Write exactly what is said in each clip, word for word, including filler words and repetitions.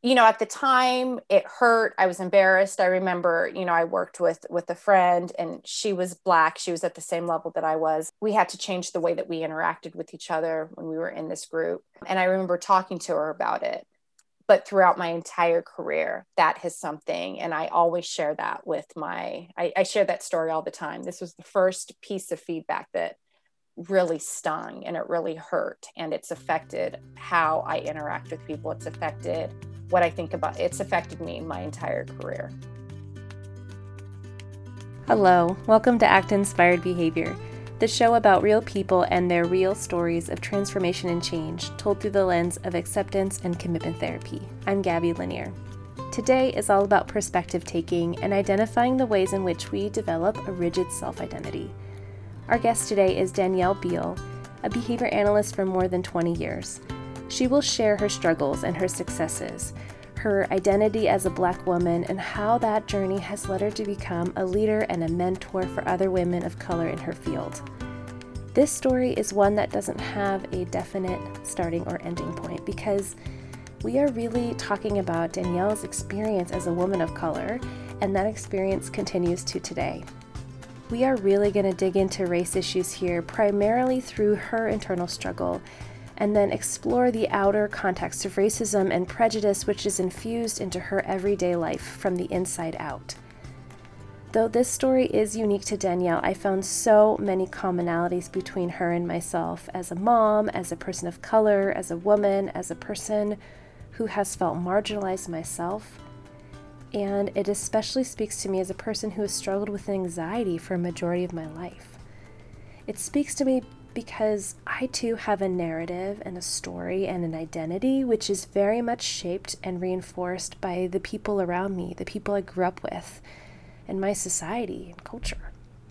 you know, at the time it hurt. I was embarrassed. I remember, you know, I worked with with a friend and she was Black. She was at the same level that I was. We had to change the way that we interacted with each other when we were in this group. And I remember talking to her about it. But throughout my entire career, that is something. And I always share that with my, I, I share that story all the time. This was the first piece of feedback that really stung and it really hurt. And it's affected how I interact with people. It's affected what I think about. It's affected me my entire career. Hello, welcome to Act Inspired Behavior, the show about real people and their real stories of transformation and change told through the lens of acceptance and commitment therapy. I'm Gabby Lanier. Today is all about perspective taking and identifying the ways in which we develop a rigid self-identity. Our guest today is Danielle Beal, a behavior analyst for more than twenty years. She will share her struggles and her successes, her identity as a Black woman, and how that journey has led her to become a leader and a mentor for other women of color in her field. This story is one that doesn't have a definite starting or ending point because we are really talking about Danielle's experience as a woman of color, and that experience continues to today. We are really going to dig into race issues here primarily through her internal struggle, and then explore the outer context of racism and prejudice which is infused into her everyday life from the inside out. Though this story is unique to Danielle, I found so many commonalities between her and myself as a mom, as a person of color, as a woman, as a person who has felt marginalized myself. And it especially speaks to me as a person who has struggled with anxiety for a majority of my life. It speaks to me because I too have a narrative and a story and an identity which is very much shaped and reinforced by the people around me, the people I grew up with, and my society and culture.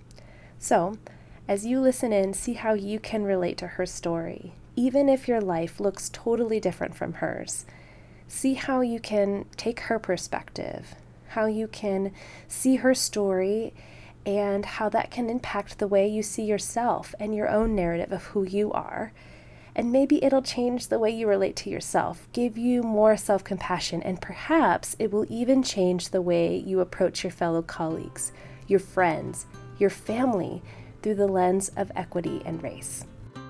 So, as you listen in, see how you can relate to her story, even if your life looks totally different from hers. See how you can take her perspective, how you can see her story, and how that can impact the way you see yourself and your own narrative of who you are. And maybe it'll change the way you relate to yourself, give you more self-compassion, and perhaps it will even change the way you approach your fellow colleagues, your friends, your family through the lens of equity and race.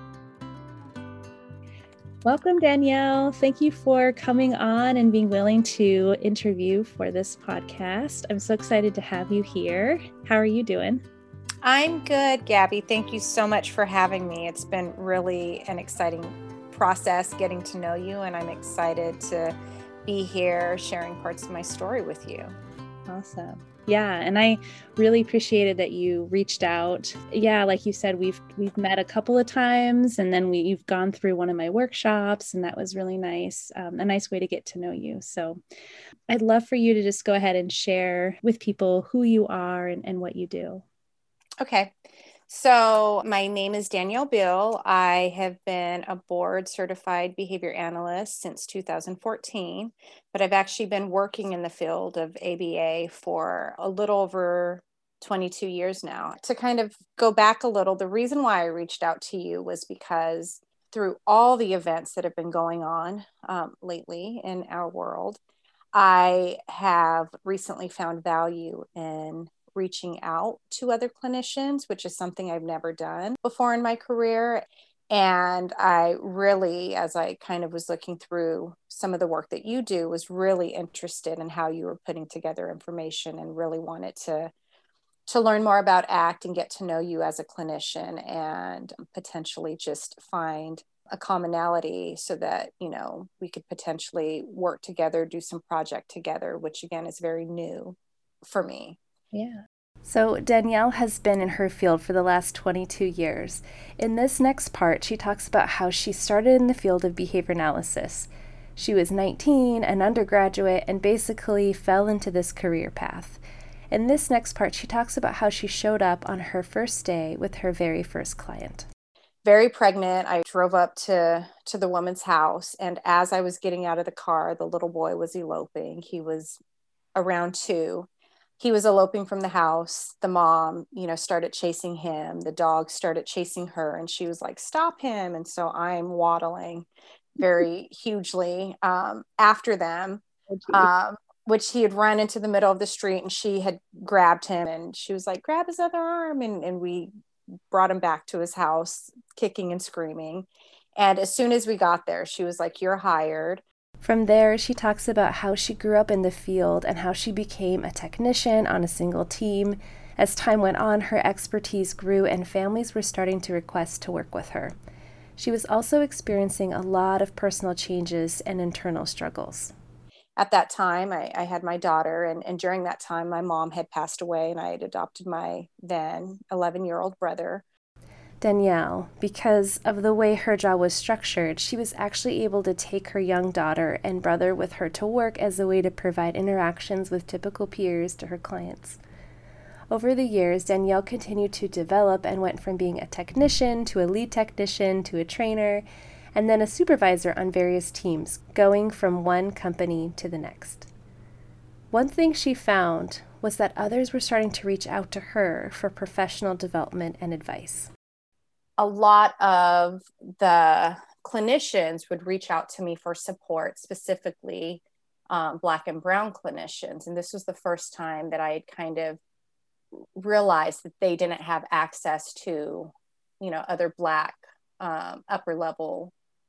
Welcome, Danielle. Thank you for coming on and being willing to interview for this podcast. I'm so excited to have you here. How are you doing? I'm good, Gabby. Thank you so much for having me. It's been really an exciting process getting to know you, and I'm excited to be here sharing parts of my story with you. Awesome. Yeah, and I really appreciated that you reached out. Yeah, like you said, we've we've met a couple of times, and then we you've gone through one of my workshops, and that was really nice, um, a nice way to get to know you. So I'd love for you to just go ahead and share with people who you are and, and what you do. Okay. So my name is Danielle Beal. I have been a board certified behavior analyst since two thousand fourteen, but I've actually been working in the field of A B A for a little over twenty-two years now. To kind of go back a little, the reason why I reached out to you was because through all the events that have been going on um, lately in our world, I have recently found value in reaching out to other clinicians, which is something I've never done before in my career. And I really, as I kind of was looking through some of the work that you do, was really interested in how you were putting together information and really wanted to to learn more about ACT and get to know you as a clinician and potentially just find a commonality so that, you know, we could potentially work together, do some project together, which again is very new for me. Yeah. So Danielle has been in her field for the last twenty-two years. In this next part, she talks about how she started in the field of behavior analysis. She was nineteen, an undergraduate, and basically fell into this career path. In this next part, she talks about how she showed up on her first day with her very first client. Very pregnant, I drove up to, to the woman's house, and as I was getting out of the car, the little boy was eloping. He was around two. He was eloping from the house. The mom, you know, started chasing him. The dog started chasing her, and she was like, "Stop him." And so I'm waddling very hugely um, after them. Oh, geez. um, which he had run into the middle of the street, and she had grabbed him, and she was like, grab his other arm. And, and we brought him back to his house, kicking and screaming. And as soon as we got there, she was like, you're hired. From there, she talks about how she grew up in the field and how she became a technician on a single team. As time went on, her expertise grew and families were starting to request to work with her. She was also experiencing a lot of personal changes and internal struggles. At that time, I, I had my daughter, and, and during that time, my mom had passed away, and I had adopted my then eleven-year-old brother. Danielle, because of the way her job was structured, she was actually able to take her young daughter and brother with her to work as a way to provide interactions with typical peers to her clients. Over the years, Danielle continued to develop and went from being a technician to a lead technician to a trainer, and then a supervisor on various teams, going from one company to the next. One thing she found was that others were starting to reach out to her for professional development and advice. A lot of the clinicians would reach out to me for support, specifically um, Black and Brown clinicians. And this was the first time that I had kind of realized that they didn't have access to, you know, other Black um, upper level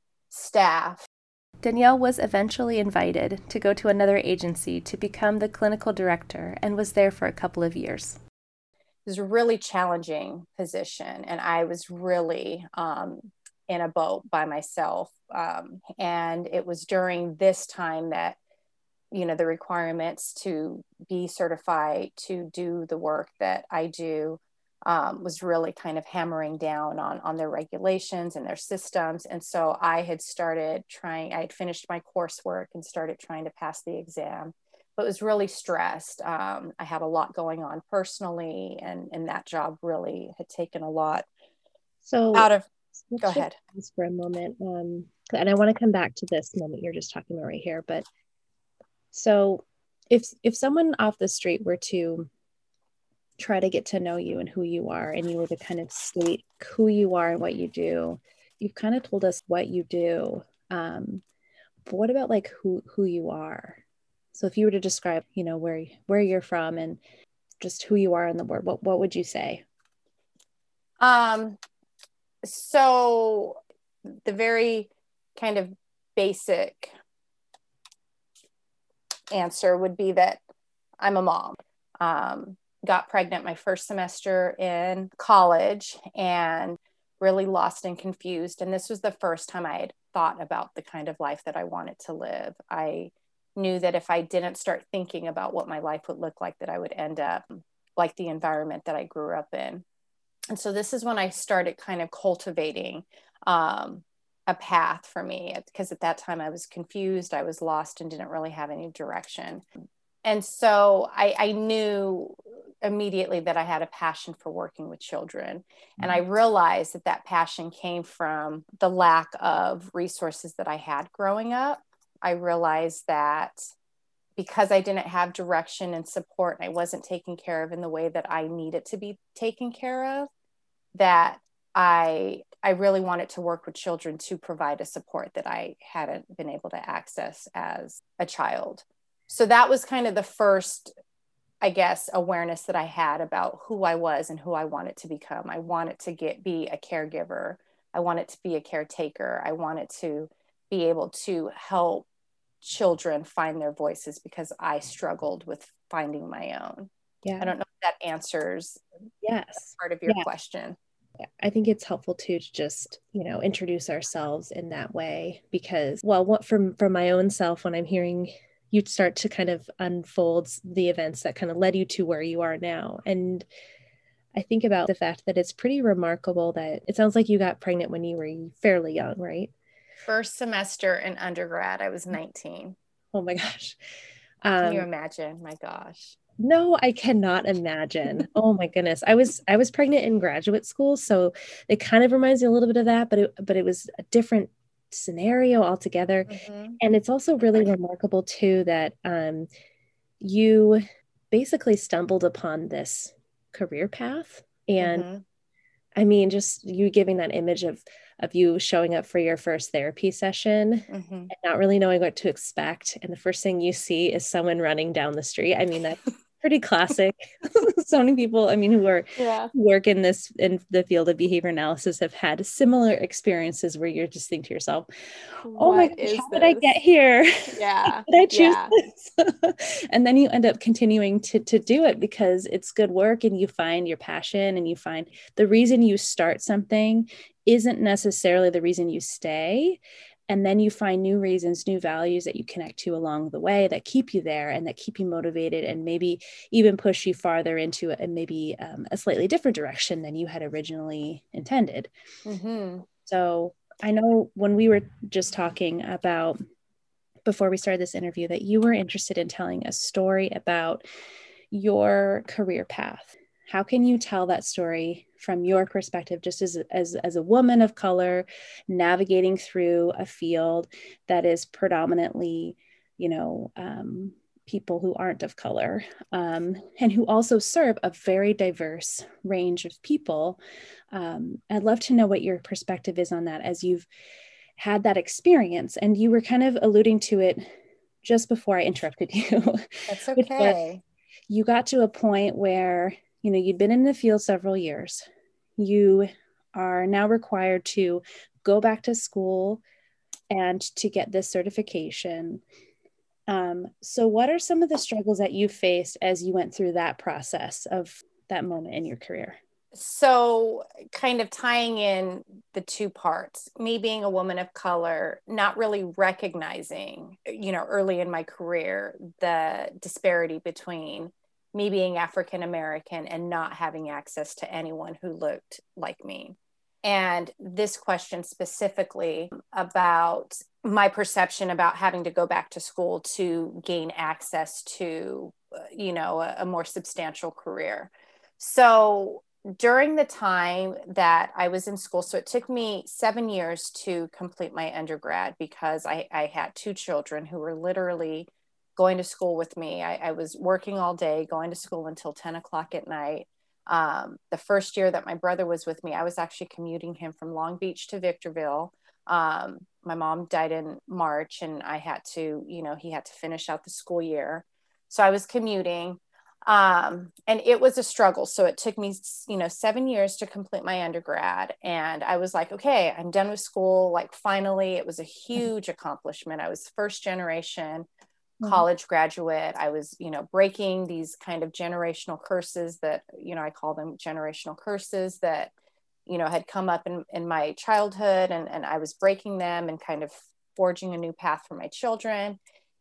staff. Danielle was eventually invited to go to another agency to become the clinical director and was there for a couple of years. It was a really challenging position, and I was really um, in a boat by myself. Um, and it was during this time that, you know, the requirements to be certified to do the work that I do um, was really kind of hammering down on, on their regulations and their systems. And so I had started trying, I had finished my coursework and started trying to pass the exam, but was really stressed. Um, I had a lot going on personally, and, and that job really had taken a lot so out of, let's go shift ahead. gears for a moment. Um, and I want to come back to this moment you're just talking about right here. But so if, if someone off the street were to try to get to know you and who you are, and you were to kind of state who you are and what you do, you've kind of told us what you do. Um, but what about like who, who you are? So if you were to describe, you know, where, where you're from and just who you are in the world, what, what would you say? Um, so the very kind of basic answer would be that I'm a mom. Um, got pregnant my first semester in college and really lost and confused. And this was the first time I had thought about the kind of life that I wanted to live. I knew that if I didn't start thinking about what my life would look like, that I would end up like the environment that I grew up in. And so this is when I started kind of cultivating um, a path for me, because at that time I was confused, I was lost, and didn't really have any direction. And so I, I knew immediately that I had a passion for working with children. And I realized that that passion came from the lack of resources that I had growing up. I realized that because I didn't have direction and support, and I wasn't taken care of in the way that I needed to be taken care of, that I I really wanted to work with children to provide a support that I hadn't been able to access as a child. So that was kind of the first, I guess, awareness that I had about who I was and who I wanted to become. I wanted to get be a caregiver. I wanted to be a caretaker. I wanted to be able to help children find their voices, because I struggled with finding my own. Yeah. I don't know if that answers yes. part of your yeah. question. I think it's helpful too to just, you know, introduce ourselves in that way, because, well, what from from my own self, when I'm hearing you start to kind of unfold the events that kind of led you to where you are now. And I think about the fact that it's pretty remarkable that it sounds like you got pregnant when you were fairly young, right? First semester in undergrad, I was nineteen. Oh my gosh. Um, Can you Um, imagine? My gosh. No, I cannot imagine. Oh my goodness. I was I was pregnant in graduate school, so it kind of reminds me a little bit of that, but it, but it was a different scenario altogether. Mm-hmm. And it's also really remarkable too that um, you basically stumbled upon this career path. And Mm-hmm. I mean, just you giving that image of of you showing up for your first therapy session Mm-hmm. and not really knowing what to expect. And the first thing you see is someone running down the street. I mean, that's pretty classic. So many people, I mean, who are Yeah. work in this, in the field of behavior analysis, have had similar experiences where you're just thinking to yourself, oh my What gosh, is how did I get this? here? Yeah. How did I choose Yeah. this? And then you end up continuing to, to do it because it's good work and you find your passion and you find the reason you start something isn't necessarily the reason you stay. And then you find new reasons, new values that you connect to along the way that keep you there and that keep you motivated and maybe even push you farther into a, maybe um, a slightly different direction than you had originally intended. Mm-hmm. So I know when we were just talking about, before we started this interview, that you were interested in telling a story about your career path. How can you tell that story from your perspective, just as, as, as a woman of color navigating through a field that is predominantly, you know, um, people who aren't of color, um, and who also serve a very diverse range of people? Um, I'd love to know what your perspective is on that as you've had that experience. And you were kind of alluding to it just before I interrupted you. That's Which was, okay. you got to a point where, you know, you'd been in the field several years. You are now required to go back to school and to get this certification. Um, so what are some of the struggles that you faced as you went through that process of that moment in your career? So, kind of tying in the two parts, me being a woman of color, not really recognizing, you know, early in my career, the disparity between me being African American and not having access to anyone who looked like me. And this question specifically about my perception about having to go back to school to gain access to, you know, a, a more substantial career. So, during the time that I was in school, so it took me seven years to complete my undergrad because I, I had two children who were literally going to school with me. I, I was working all day, going to school until ten o'clock at night. Um, the first year that my brother was with me, I was actually commuting him from Long Beach to Victorville. Um, my mom died in March and I had to, you know, he had to finish out the school year. So I was commuting. Um, and it was a struggle. So it took me, you know, seven years to complete my undergrad. And I was like, okay, I'm done with school. Like, finally, it was a huge accomplishment. I was first generation college graduate. I was, you know, breaking these kind of generational curses that, you know, I call them generational curses that, you know, had come up in, in my childhood, and, and I was breaking them and kind of forging a new path for my children.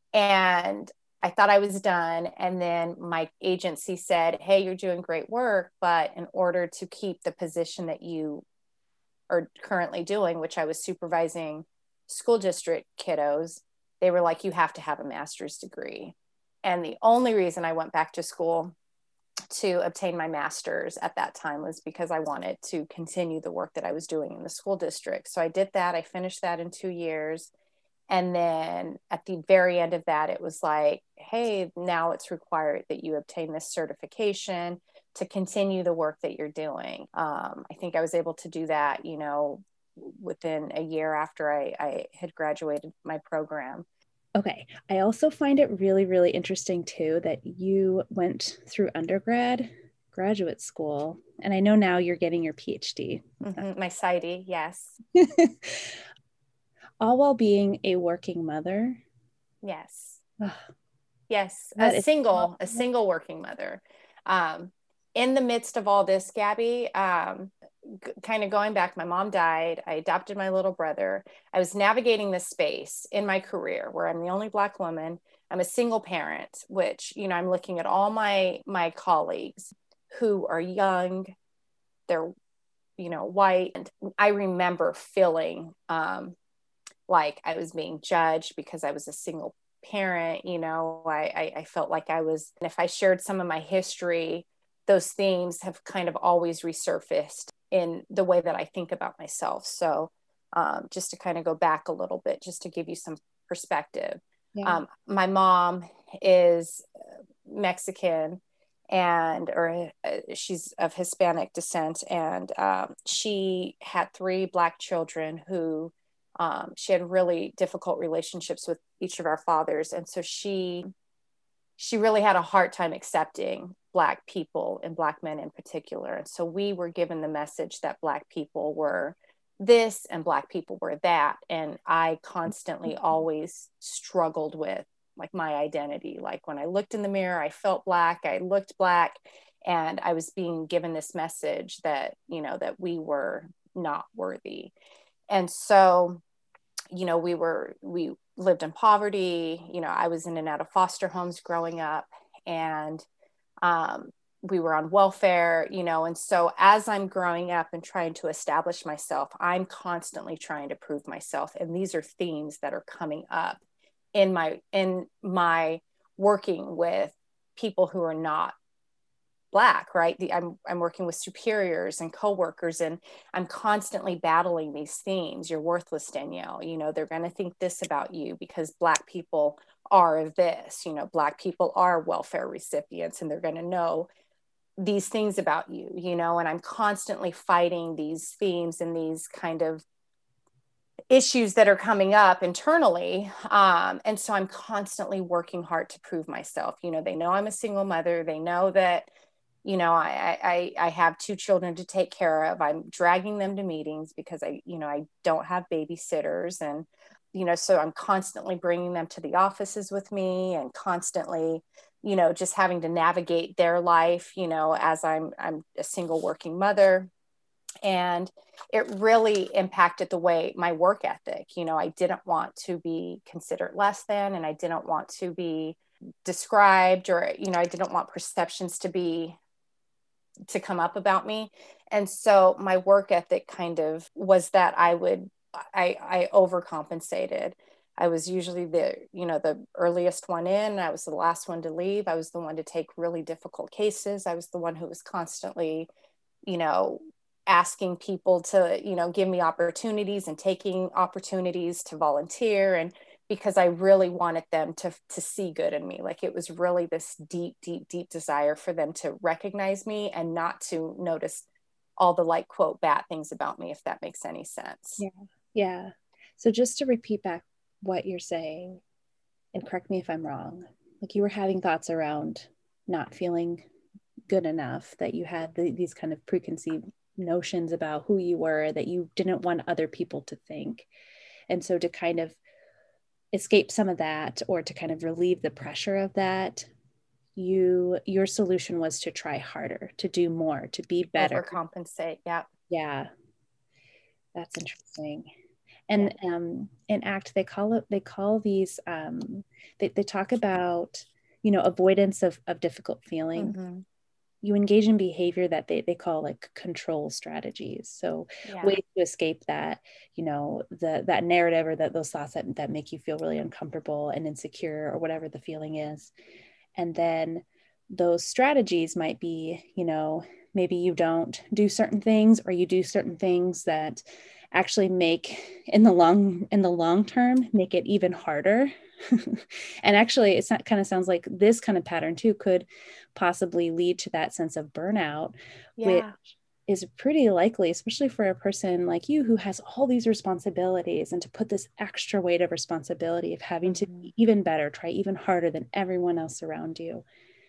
And I thought I was done. And then my agency said, hey, you're doing great work, but in order to keep the position that you are currently doing, which I was supervising school district kiddos, they were like, you have to have a master's degree. And the only reason I went back to school to obtain my master's at that time was because I wanted to continue the work that I was doing in the school district. So I did that. I finished that in two years. And then at the very end of that, it was like, hey, now it's required that you obtain this certification to continue the work that you're doing. Um, I think I was able to do that, you know, within a year after I, I had graduated my program. Okay. I also find it really, really interesting too that you went through undergrad, graduate school, and I know now you're getting your PhD. Mm-hmm. My PsyD, yes. All while being a working mother. Yes. Yes. That A is single, a so- single working mother. Um, in the midst of all this, Gabby, um, g- kind of going back, my mom died. I adopted my little brother. I was navigating this space in my career where I'm the only Black woman. I'm a single parent, which, you know, I'm looking at all my, my colleagues who are young, they're, you know, white. And I remember feeling, um, like I was being judged because I was a single parent. You know, I, I, I felt like I was, and if I shared some of my history, those themes have kind of always resurfaced in the way that I think about myself. So um, just to kind of go back a little bit, just to give you some perspective. Yeah. Um, my mom is Mexican, and, or uh, she's of Hispanic descent. And um, she had three Black children who um, she had really difficult relationships with each of our fathers. And so she, she really had a hard time accepting Black people and Black men in particular. And so we were given the message that Black people were this and Black people were that. And I constantly always struggled with like my identity. Like when I looked in the mirror, I felt Black, I looked Black, and I was being given this message that, you know, that we were not worthy. And so, you know, we were, we lived in poverty. You know, I was in and out of foster homes growing up, and um, we were on welfare, you know. And so as I'm growing up and trying to establish myself, I'm constantly trying to prove myself. And these are themes that are coming up in my, in my working with people who are not Black, right? The, I'm, I'm working with superiors and coworkers, and I'm constantly battling these themes. You're worthless, Danielle. You know, they're going to think this about you because Black people are this, you know, Black people are welfare recipients, and they're going to know these things about you, you know. And I'm constantly fighting these themes and these kind of issues that are coming up internally. Um, and so I'm constantly working hard to prove myself. You know, they know I'm a single mother. They know that, you know, I, I, I have two children to take care of. I'm dragging them to meetings because I, you know, I don't have babysitters. And, you know, so I'm constantly bringing them to the offices with me, and constantly, you know, just having to navigate their life, you know, as I'm, I'm a single working mother. And it really impacted the way my work ethic, you know, I didn't want to be considered less than, and I didn't want to be described, or, you know, I didn't want perceptions to be, to come up about me. And so my work ethic kind of was that I would, I, I overcompensated. I was usually the, you know, the earliest one in. I was the last one to leave. I was the one to take really difficult cases. I was the one who was constantly, you know, asking people to, you know, give me opportunities and taking opportunities to volunteer. And because I really wanted them to, to see good in me. Like it was really this deep, deep, deep desire for them to recognize me and not to notice all the like, quote, bad things about me, if that makes any sense. Yeah. Yeah. So just to repeat back what you're saying, and correct me if I'm wrong, like you were having thoughts around not feeling good enough, that you had the, these kind of preconceived notions about who you were that you didn't want other people to think. And so to kind of escape some of that, or to kind of relieve the pressure of that, you, your solution was to try harder, to do more, to be better. Overcompensate. Yeah. Yeah. That's interesting. And yeah. um, in ACT, they call it, they call these, um, they, they talk about, you know, avoidance of, of difficult feelings. Mm-hmm. You engage in behavior that they, they call like control strategies. So yeah. ways to escape that, you know, the, that narrative, or that those thoughts that, that make you feel really uncomfortable and insecure, or whatever the feeling is. And then those strategies might be, you know, maybe you don't do certain things, or you do certain things that actually make in the long, in the long term, make it even harder. And actually it's not, kind of sounds like this kind of pattern too could possibly lead to that sense of burnout, yeah. which is pretty likely, especially for a person like you who has all these responsibilities, and to put this extra weight of responsibility of having mm-hmm. to be even better, try even harder than everyone else around you.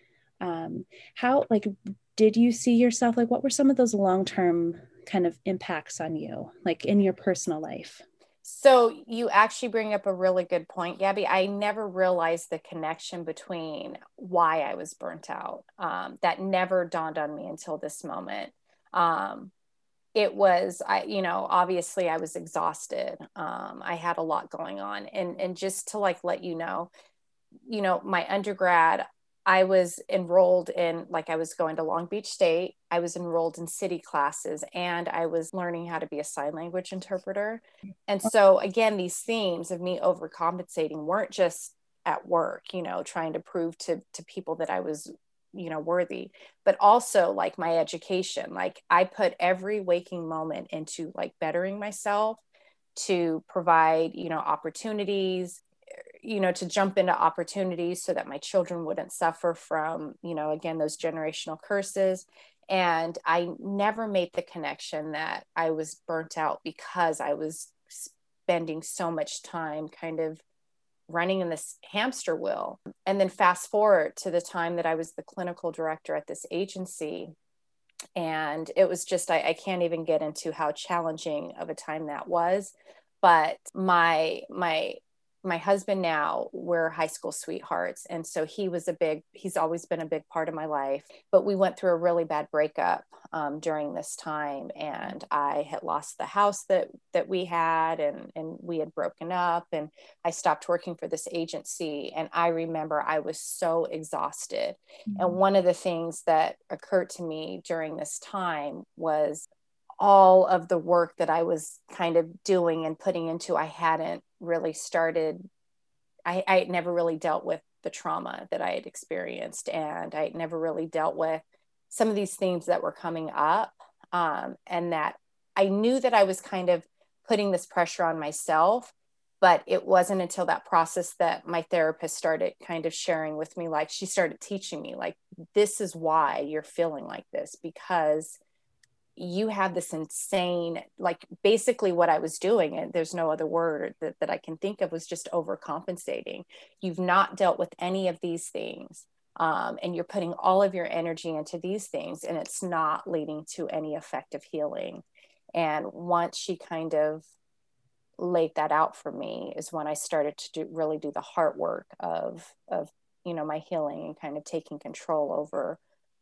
Um, how, like, did you see yourself, like, what were some of those long-term kind of impacts on you, like in your personal life? So you actually bring up a really good point, Gabby. I never realized the connection between why I was burnt out. Um, that never dawned on me until this moment. Um, it was, I, you know, obviously I was exhausted. Um, I had a lot going on, and, and just to like, let you know, you know, my undergrad, I was enrolled in, like, I was going to Long Beach State. I was enrolled in city classes, and I was learning how to be a sign language interpreter. And so again, these themes of me overcompensating weren't just at work, you know, trying to prove to, to people that I was, you know, worthy, but also like my education. Like I put every waking moment into like bettering myself, to provide, you know, opportunities, you know, to jump into opportunities so that my children wouldn't suffer from, you know, again, those generational curses. And I never made the connection that I was burnt out because I was spending so much time kind of running in this hamster wheel. And then fast forward to the time that I was the clinical director at this agency. And it was just, I, I can't even get into how challenging of a time that was. But my, my, my husband now, we're high school sweethearts. And so he was a big, he's always been a big part of my life, but we went through a really bad breakup um, during this time. And I had lost the house that, that we had, and, and we had broken up, and I stopped working for this agency. And I remember I was so exhausted. Mm-hmm. And one of the things that occurred to me during this time was all of the work that I was kind of doing and putting into, I hadn't really started, I, I had never really dealt with the trauma that I had experienced, and I had never really dealt with some of these things that were coming up. Um, and that I knew that I was kind of putting this pressure on myself, but it wasn't until that process that my therapist started kind of sharing with me, like she started teaching me, like, this is why you're feeling like this, because you have this insane, like basically what I was doing, and there's no other word that, that I can think of, was just overcompensating. You've not dealt with any of these things. Um, and you're putting all of your energy into these things, and it's not leading to any effective healing. And once she kind of laid that out for me is when I started to do, really do the heart work of, of, you know, my healing and kind of taking control over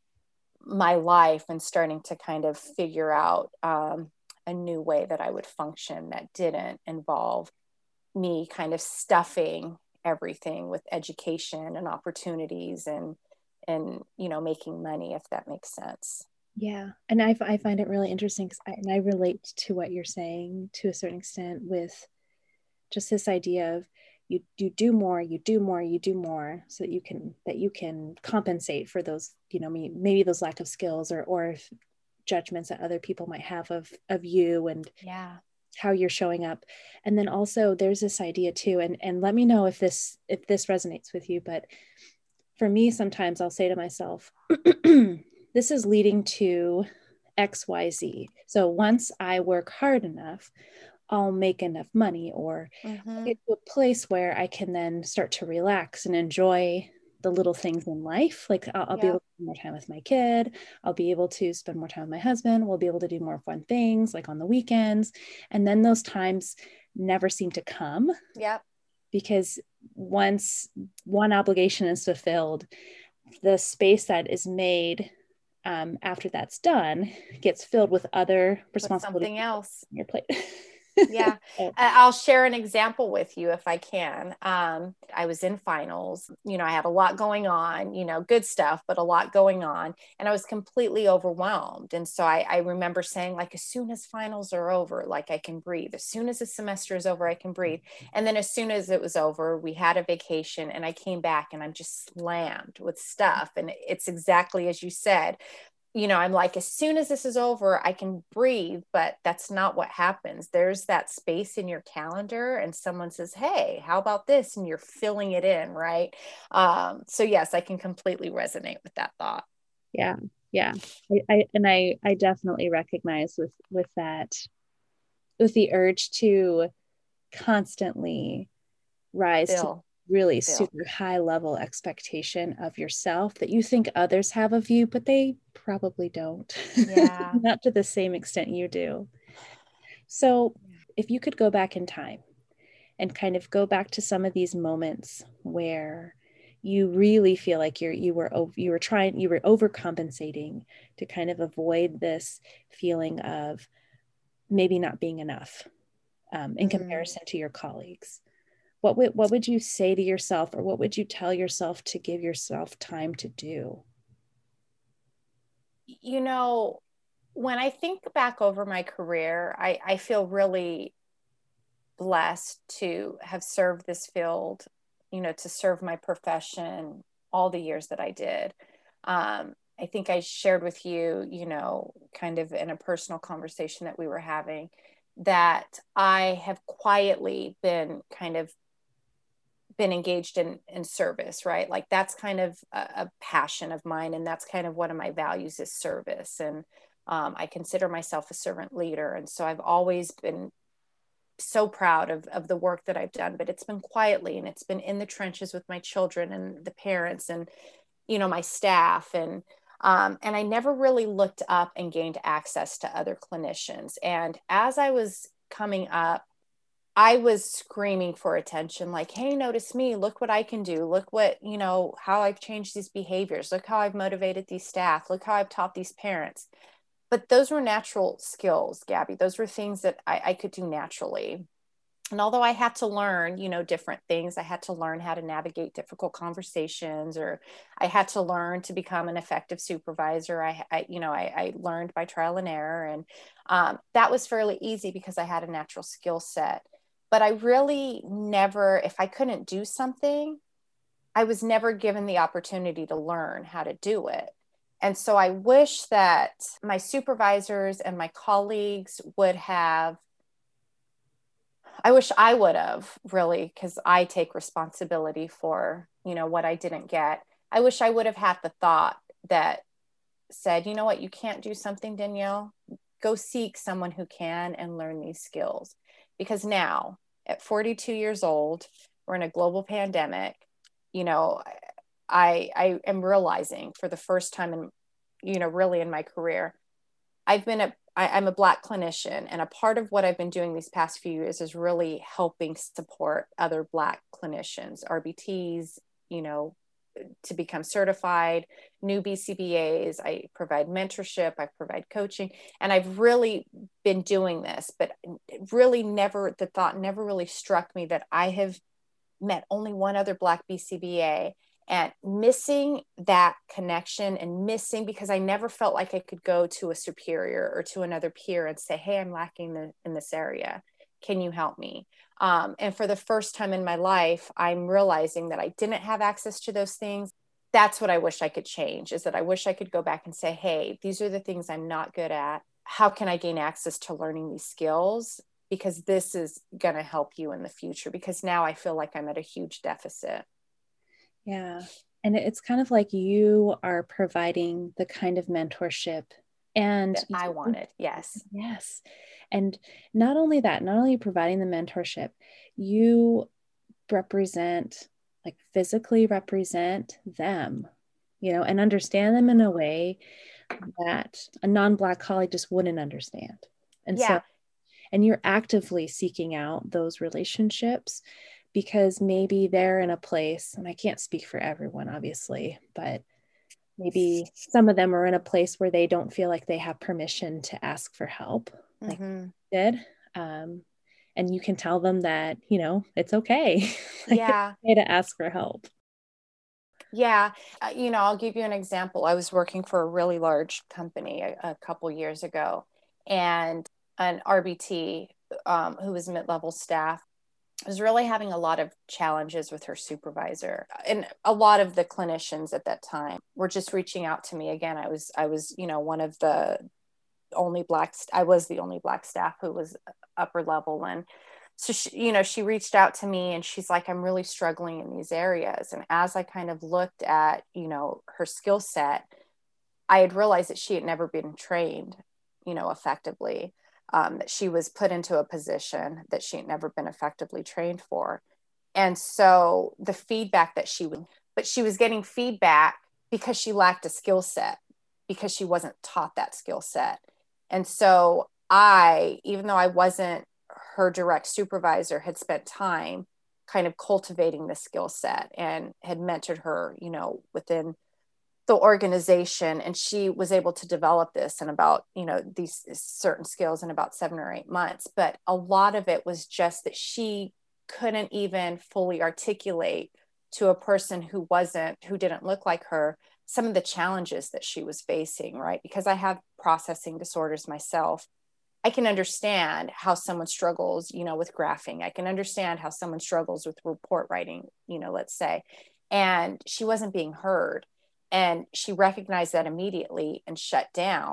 my life and starting to kind of figure out um, a new way that I would function that didn't involve me kind of stuffing everything with education and opportunities and, and, you know, making money, if that makes sense. Yeah. And I, I find it really interesting, I, and I relate to what you're saying to a certain extent with just this idea of you, you do more, you do more, you do more so that you can, that you can compensate for those, you know, maybe those lack of skills or, or judgments that other people might have of, of you and yeah, how you're showing up. And then also there's this idea too, and, and let me know if this, if this resonates with you, but for me, sometimes I'll say to myself, this is leading to X, Y, Z. So once I work hard enough, I'll make enough money, or mm-hmm. get to a place where I can then start to relax and enjoy the little things in life. Like I'll, I'll yeah. be able to spend more time with my kid. I'll be able to spend more time with my husband. We'll be able to do more fun things like on the weekends. And then those times never seem to come. Yep. Because once one obligation is fulfilled, the space that is made um, after that's done gets filled with other responsibilities. Something else. On your plate. Yeah. I'll share an example with you if I can. Um, I was in finals, you know, I had a lot going on, you know, good stuff, but a lot going on, and I was completely overwhelmed. And so I, I remember saying, like, as soon as finals are over, like I can breathe. As soon as the semester is over, I can breathe. And then as soon as it was over, we had a vacation, and I came back and I'm just slammed with stuff. And it's exactly as you said. You know, I'm like, as soon as this is over, I can breathe, but that's not what happens. There's that space in your calendar and someone says, hey, how about this? And you're filling it in. Right. Um, so yes, I can completely resonate with that thought. Yeah. Yeah. I, I and I, I definitely recognize with, with that, with the urge to constantly rise Bill. to really Bill. super high level expectation of yourself that you think others have of you, but they probably don't. Yeah. Not to the same extent you do. So if you could go back in time and kind of go back to some of these moments where you really feel like you're, you were, you were trying, you were overcompensating to kind of avoid this feeling of maybe not being enough um, in mm. comparison to your colleagues. What would, what would you say to yourself, or what would you tell yourself to give yourself time to do? You know, when I think back over my career, I, I feel really blessed to have served this field, you know, to serve my profession all the years that I did. Um, I think I shared with you, you know, kind of in a personal conversation that we were having, that I have quietly been kind of been engaged in, in service, right? Like that's kind of a, a passion of mine. And that's kind of one of my values is service. And um, I consider myself a servant leader. And so I've always been so proud of, of the work that I've done, but it's been quietly, and it's been in the trenches with my children and the parents and, you know, my staff. And, um, and I never really looked up and gained access to other clinicians. And as I was coming up, I was screaming for attention, like, hey, notice me, look what I can do. Look what, you know, how I've changed these behaviors. Look how I've motivated these staff. Look how I've taught these parents. But those were natural skills, Gabby. Those were things that I, I could do naturally. And although I had to learn, you know, different things, I had to learn how to navigate difficult conversations, or I had to learn to become an effective supervisor. I, I you know, I, I learned by trial and error. And um, that was fairly easy because I had a natural skill set. But I really never, if I couldn't do something, I was never given the opportunity to learn how to do it. And so I wish that my supervisors and my colleagues would have, I wish I would have really, because I take responsibility for, you know, what I didn't get. I wish I would have had the thought that said, you know what, you can't do something, Danielle, go seek someone who can and learn these skills. Because now at forty-two years old, we're in a global pandemic, you know, I, I am realizing for the first time in, you know, really in my career, I've been a, I, I'm a Black clinician, and a part of what I've been doing these past few years is really helping support other Black clinicians, R B Ts, you know, to become certified, new B C B As. I provide mentorship, I provide coaching, and I've really been doing this, but really never, the thought never really struck me that I have met only one other Black B C B A, and missing that connection and missing, because I never felt like I could go to a superior or to another peer and say, hey, I'm lacking the, in this area. Can you help me? Um, and for the first time in my life, I'm realizing that I didn't have access to those things. That's what I wish I could change, is that I wish I could go back and say, hey, these are the things I'm not good at. How can I gain access to learning these skills? Because this is going to help you in the future, because now I feel like I'm at a huge deficit. Yeah. And it's kind of like you are providing the kind of mentorship and that I wanted. Yes. Yes. And not only that, not only providing the mentorship, you represent, like physically represent them, you know, and understand them in a way that a non-Black colleague just wouldn't understand. And yeah. so, and you're actively seeking out those relationships, because maybe they're in a place, and I can't speak for everyone, obviously, but maybe some of them are in a place where they don't feel like they have permission to ask for help, like mm-hmm. you did. Um, and you can tell them that, you know, it's okay. Like, yeah. it's okay to ask for help. Yeah. Uh, you know, I'll give you an example. I was working for a really large company a, a couple years ago, and an R B T um, who was mid-level staff was really having a lot of challenges with her supervisor. And a lot of the clinicians at that time were just reaching out to me. Again, I was, I was, you know, one of the only Black, I was the only Black staff who was upper level. And so, she, you know, she reached out to me and she's like, I'm really struggling in these areas. And as I kind of looked at, you know, her skill set, I had realized that she had never been trained, you know, effectively. Um, that she was put into a position that she had never been effectively trained for. And so the feedback that she would, but she was getting feedback because she lacked a skill set, because she wasn't taught that skill set. And so I, even though I wasn't her direct supervisor, had spent time kind of cultivating the skill set and had mentored her, you know, within the organization, and she was able to develop this in about, you know, these certain skills in about seven or eight months. But a lot of it was just that she couldn't even fully articulate to a person who wasn't, who didn't look like her, some of the challenges that she was facing, right? Because I have processing disorders myself. I can understand how someone struggles, you know, with graphing. I can understand how someone struggles with report writing, you know, let's say, and she wasn't being heard. And she recognized that immediately and shut down.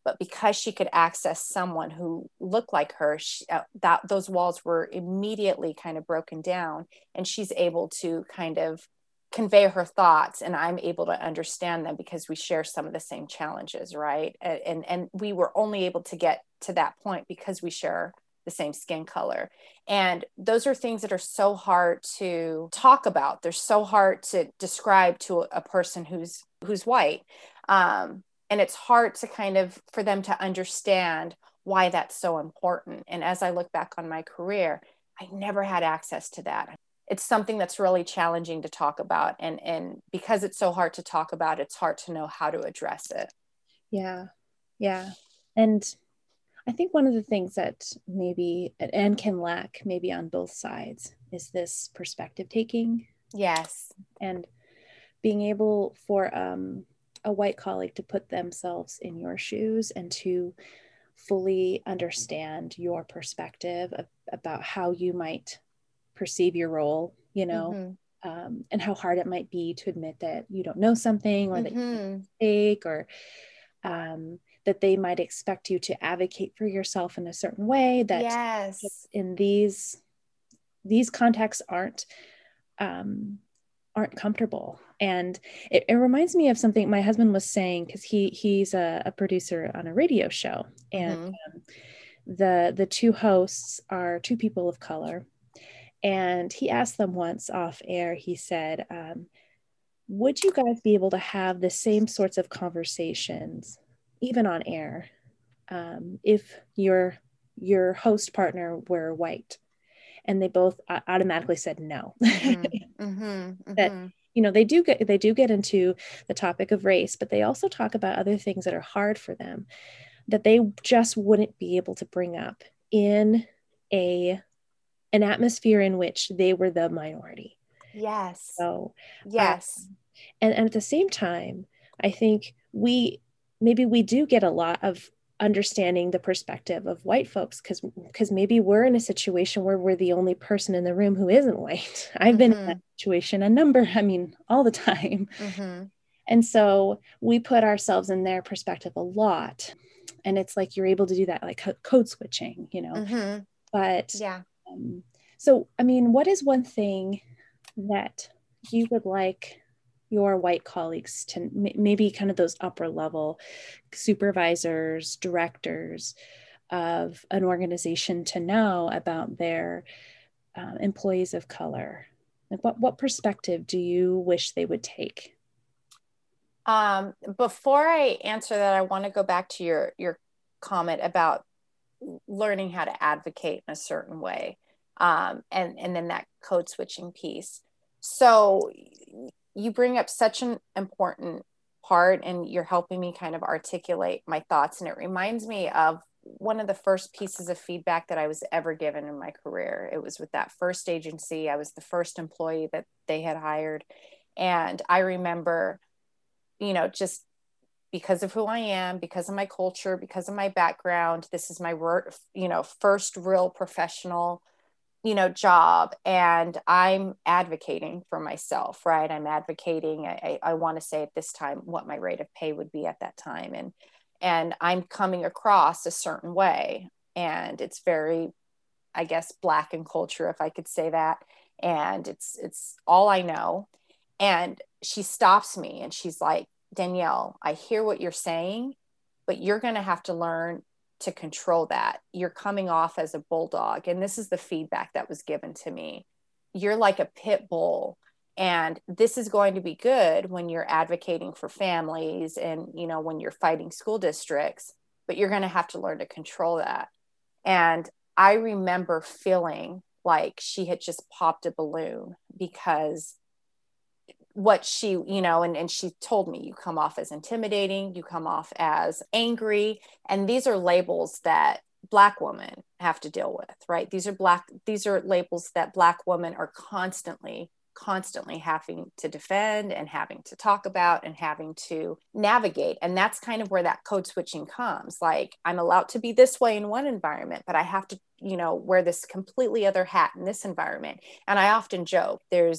But because she could access someone who looked like her, she, uh, that those walls were immediately kind of broken down, and she's able to kind of convey her thoughts, and I'm able to understand them because we share some of the same challenges, right? And and, and we were only able to get to that point because we share the same skin color. And those are things that are so hard to talk about. They're so hard to describe to a person who's who's white. Um, and it's hard to kind of for them to understand why that's so important. And as I look back on my career, I never had access to that. It's something that's really challenging to talk about. And, and because it's so hard to talk about, it's hard to know how to address it. Yeah. Yeah. And I think one of the things that maybe and can lack maybe on both sides is this perspective taking. Yes. And being able for um, a white colleague to put themselves in your shoes and to fully understand your perspective of, about how you might perceive your role, you know, mm-hmm. um, and how hard it might be to admit that you don't know something or mm-hmm. that you made a mistake, or um, that they might expect you to advocate for yourself in a certain way that yes. in these these contexts aren't um, aren't comfortable. And it, it reminds me of something my husband was saying, because he he's a, a producer on a radio show, and mm-hmm. um, the the two hosts are two people of color. And he asked them once off air, he said, um, would you guys be able to have the same sorts of conversations even on air, um, if your your host partner were white? And they both automatically said no. Mm-hmm. Mm-hmm. That, you know, they do get they do get into the topic of race, but they also talk about other things that are hard for them that they just wouldn't be able to bring up in a an atmosphere in which they were the minority. Yes. So yes. Um, and, and at the same time, I think we maybe we do get a lot of understanding the perspective of white folks, because because maybe we're in a situation where we're the only person in the room who isn't white. I've mm-hmm. been in that situation a number, I mean, all the time. Mm-hmm. And so we put ourselves in their perspective a lot. And it's like you're able to do that, like code switching, you know. Mm-hmm. But yeah. Um, so, I mean, what is one thing that you would like your white colleagues to m- maybe kind of those upper level supervisors, directors of an organization to know about their uh, employees of color? Like what, what perspective do you wish they would take? Um, before I answer that, I want to go back to your, your comment about learning how to advocate in a certain way. Um, and, and then that code switching piece. So you bring up such an important part, and you're helping me kind of articulate my thoughts. And it reminds me of one of the first pieces of feedback that I was ever given in my career. It was with that first agency. I was the first employee that they had hired. And I remember, you know, just because of who I am, because of my culture, because of my background, this is my, you know, first real professional, you know, job. And I'm advocating for myself, right? I'm advocating, I, I want to say at this time, what my rate of pay would be at that time. And, and I'm coming across a certain way. And it's very, I guess, Black in culture, if I could say that. And it's, it's all I know. And she stops me and she's like, Danielle, I hear what you're saying, but you're going to have to learn to control that. You're coming off as a bulldog. And this is the feedback that was given to me. You're like a pit bull. And this is going to be good when you're advocating for families and, you know, when you're fighting school districts, but you're going to have to learn to control that. And I remember feeling like she had just popped a balloon, because what she, you know, and, and she told me, you come off as intimidating, you come off as angry. And these are labels that Black women have to deal with, right? These are Black, these are labels that Black women are constantly, constantly having to defend and having to talk about and having to navigate. And that's kind of where that code switching comes. Like, I'm allowed to be this way in one environment, but I have to, you know, wear this completely other hat in this environment. And I often joke, there's,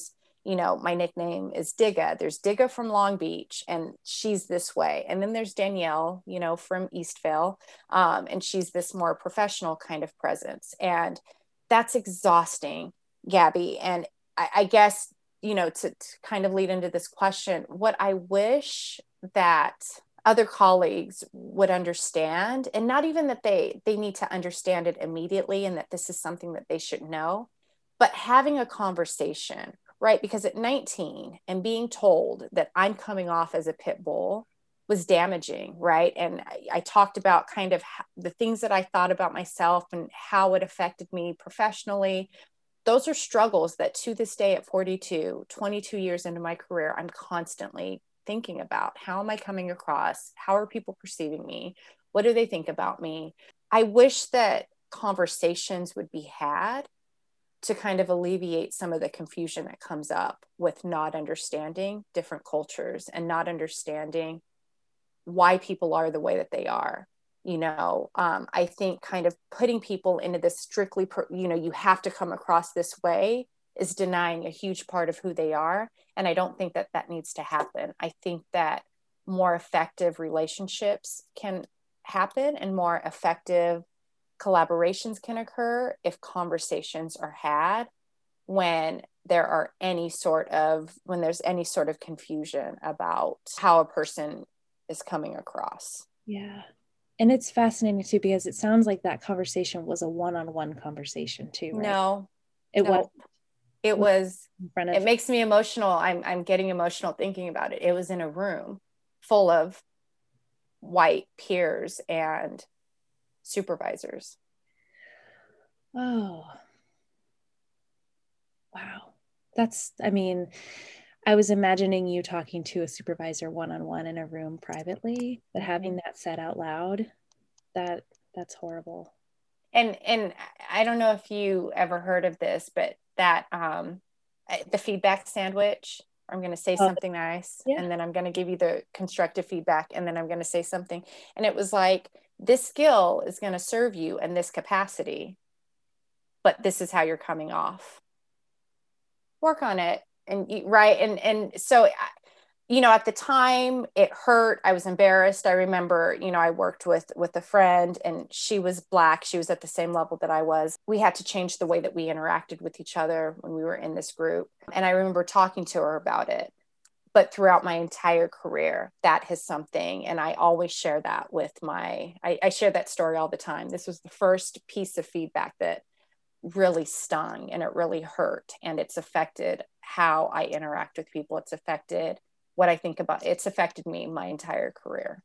you know, my nickname is Digga. There's Digga from Long Beach, and she's this way. And then there's Danielle, you know, from Eastvale, um, and she's this more professional kind of presence. And that's exhausting, Gabby. And I, I guess, you know, to, to kind of lead into this question, what I wish that other colleagues would understand, and not even that they they need to understand it immediately and that this is something that they should know, but having a conversation, right? Because at nineteen and being told that I'm coming off as a pit bull was damaging, right? And I, I talked about kind of the things that I thought about myself and how it affected me professionally. Those are struggles that to this day at forty-two, twenty-two years into my career, I'm constantly thinking about. How am I coming across? How are people perceiving me? What do they think about me? I wish that conversations would be had to kind of alleviate some of the confusion that comes up with not understanding different cultures and not understanding why people are the way that they are. You know, um, I think kind of putting people into this strictly, you know, you have to come across this way is denying a huge part of who they are. And I don't think that that needs to happen. I think that more effective relationships can happen and more effective collaborations can occur if conversations are had when there are any sort of, when there's any sort of confusion about how a person is coming across. Yeah. And it's fascinating too, because it sounds like that conversation was a one-on-one conversation too, right? No, it no. was. It was, in front of- it makes me emotional. I'm, I'm getting emotional thinking about it. It was in a room full of white peers and supervisors. Oh, wow. That's, I mean, I was imagining you talking to a supervisor one-on-one in a room privately, but having that said out loud, that that's horrible. And, and I don't know if you ever heard of this, but that, um, the feedback sandwich, I'm going to say oh, something nice, yeah. and then I'm going to give you the constructive feedback, and then I'm going to say something. And it was like, this skill is going to serve you in this capacity, but this is how you're coming off. Work on it. And you, right. And, and so, you know, at the time it hurt. I was embarrassed. I remember, you know, I worked with, with a friend, and she was Black. She was at the same level that I was. We had to change the way that we interacted with each other when we were in this group. And I remember talking to her about it. But throughout my entire career, that is something. And I always share that with my, I, I share that story all the time. This was the first piece of feedback that really stung, and it really hurt. And it's affected how I interact with people. It's affected what I think about. It's affected me my entire career.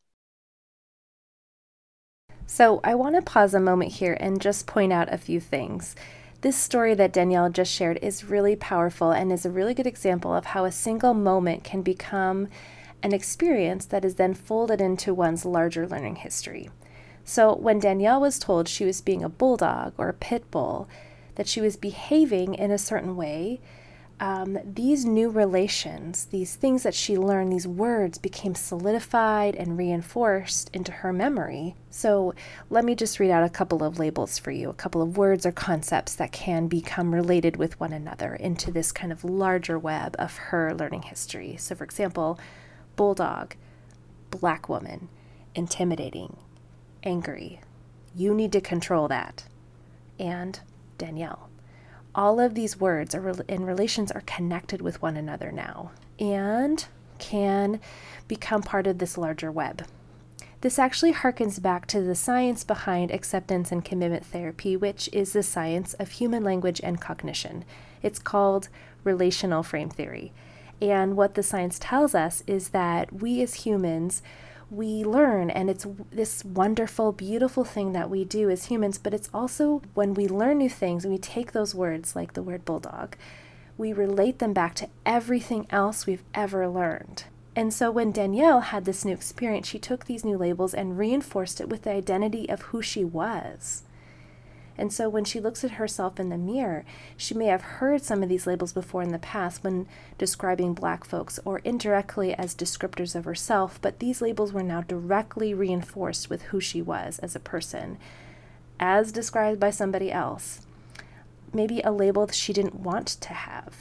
So I want to pause a moment here and just point out a few things. This story that Danielle just shared is really powerful and is a really good example of how a single moment can become an experience that is then folded into one's larger learning history. So when Danielle was told she was being a bulldog or a pit bull, that she was behaving in a certain way, um, these new relations, these things that she learned, these words became solidified and reinforced into her memory. So let me just read out a couple of labels for you, a couple of words or concepts that can become related with one another into this kind of larger web of her learning history. So for example, bulldog, Black woman, intimidating, angry, you need to control that, and Danielle. All of these words are and relations are connected with one another now and can become part of this larger web. This actually harkens back to the science behind acceptance and commitment therapy, which is the science of human language and cognition. It's called relational frame theory. And what the science tells us is that we as humans, we learn, and it's this wonderful, beautiful thing that we do as humans, but it's also when we learn new things and we take those words, like the word bulldog, we relate them back to everything else we've ever learned. And so when Danielle had this new experience, she took these new labels and reinforced it with the identity of who she was. And so when she looks at herself in the mirror, she may have heard some of these labels before in the past when describing Black folks or indirectly as descriptors of herself, but these labels were now directly reinforced with who she was as a person, as described by somebody else. Maybe a label she didn't want to have.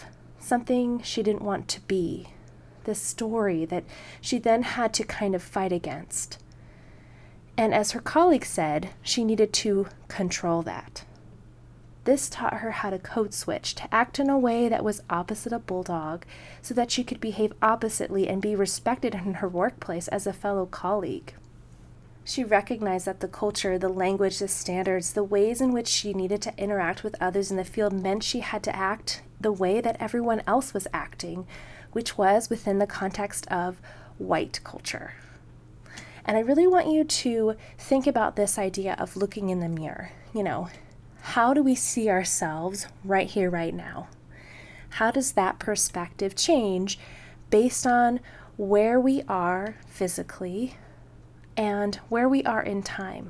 something she didn't want to be, this story that she then had to kind of fight against. And as her colleague said, she needed to control that. This taught her how to code switch, to act in a way that was opposite a bulldog, so that she could behave oppositely and be respected in her workplace as a fellow colleague. She recognized that the culture, the language, the standards, the ways in which she needed to interact with others in the field meant she had to act the way that everyone else was acting, which was within the context of white culture. And I really want you to think about this idea of looking in the mirror. You know, how do we see ourselves right here, right now? How does that perspective change based on where we are physically and where we are in time?